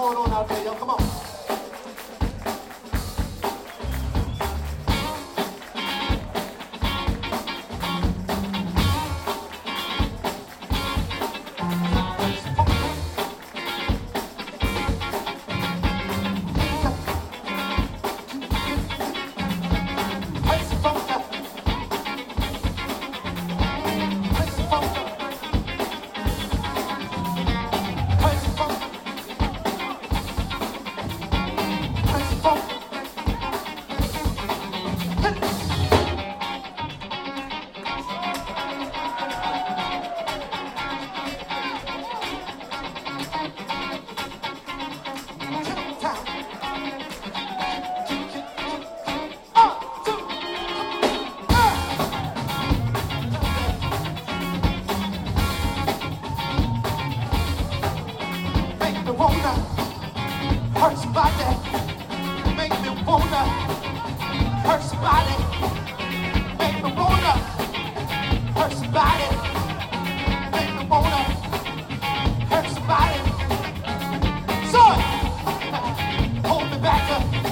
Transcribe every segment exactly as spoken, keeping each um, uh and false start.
going on out there, yo? Come on. Hurt somebody, make me wanna hurt somebody, make me wanna hurt somebody, make me wanna hurt somebody. Son, hold me back,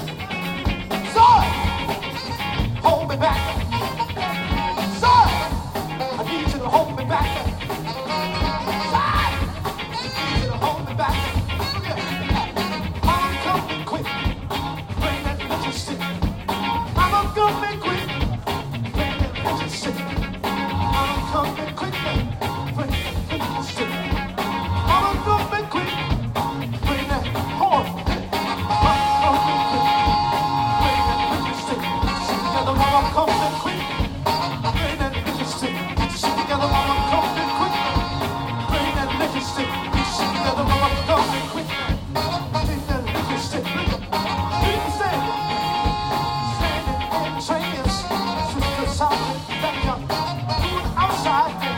son, hold me back, son, I need you to hold me back, son, I need you to hold me back. Outside.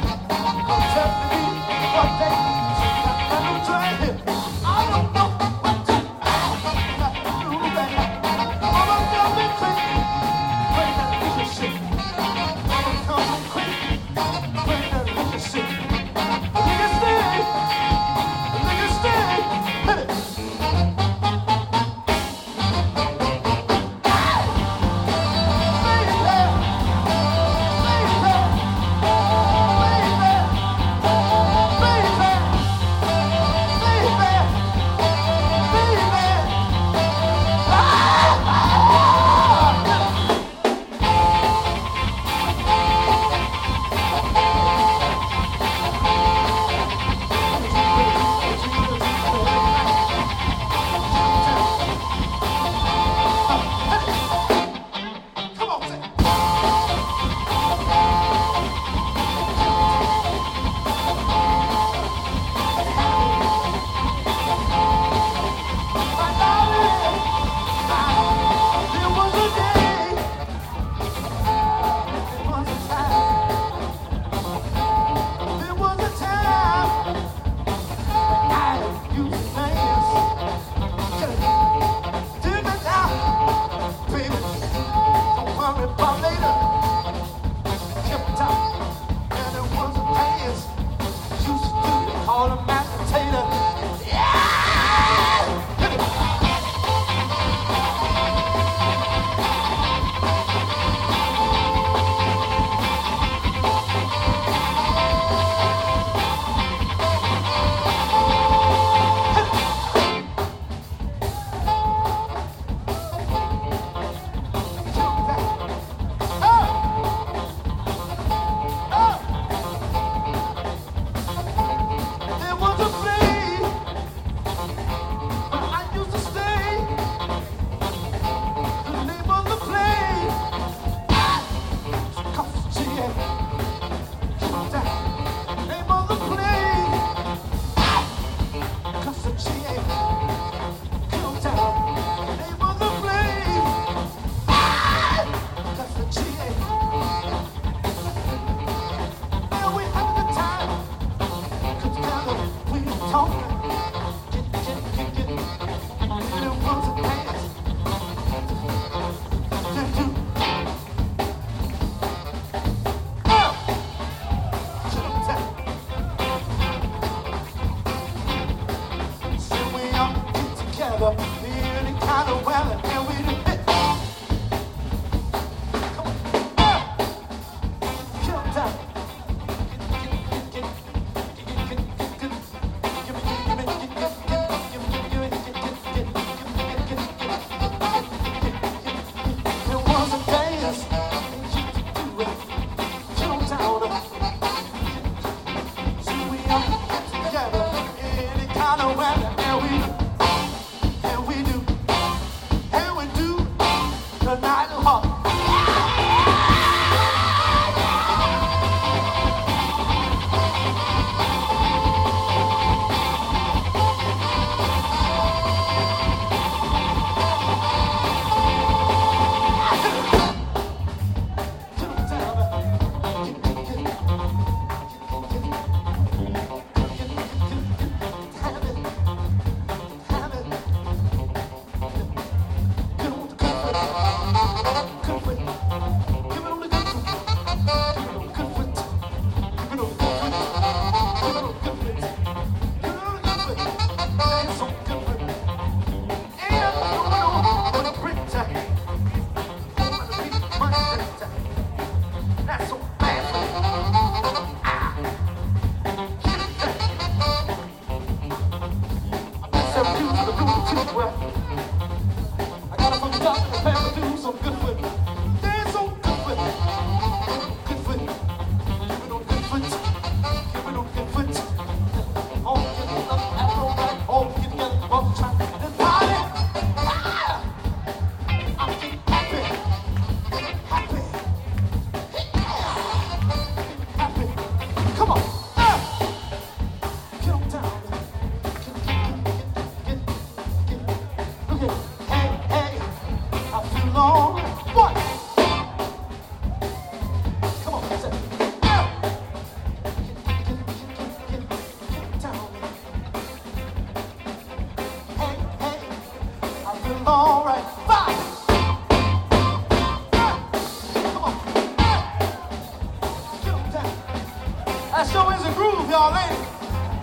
That sure is a groove, y'all, ain't it?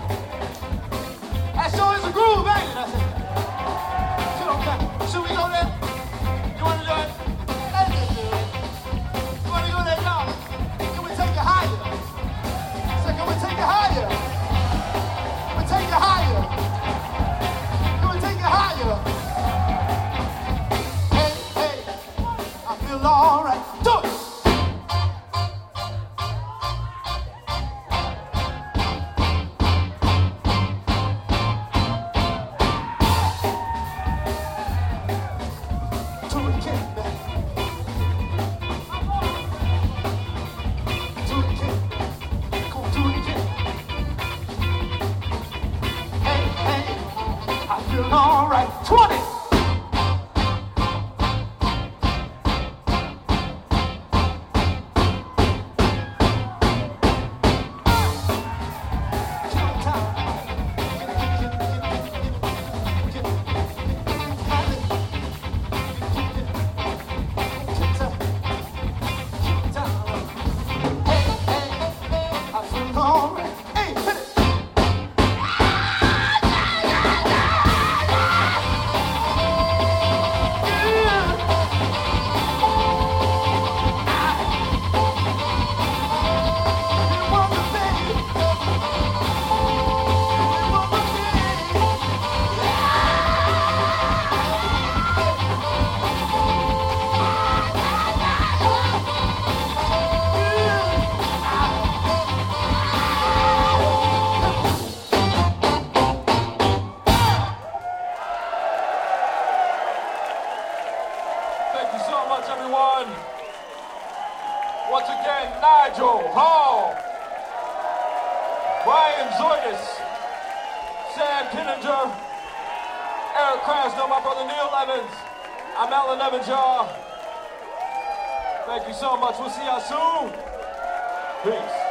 That sure is a groove, ain't it? I said, should we go there? You want to do it? Let's just do it. You want to go there, y'all? Can we take it higher? So can we take it higher? Can we take it higher? Can we take it higher? Hey, hey, I feel all right. Do it! All right, twenty. All right. Hey, hit it. Thank you so much, everyone. Once again, Nigel Hall, Brian Zoidis, Sam Kinninger, Eric Krasno, my brother Neil Evans. I'm Alan Evans, y'all. Thank you so much. We'll see y'all soon. Peace.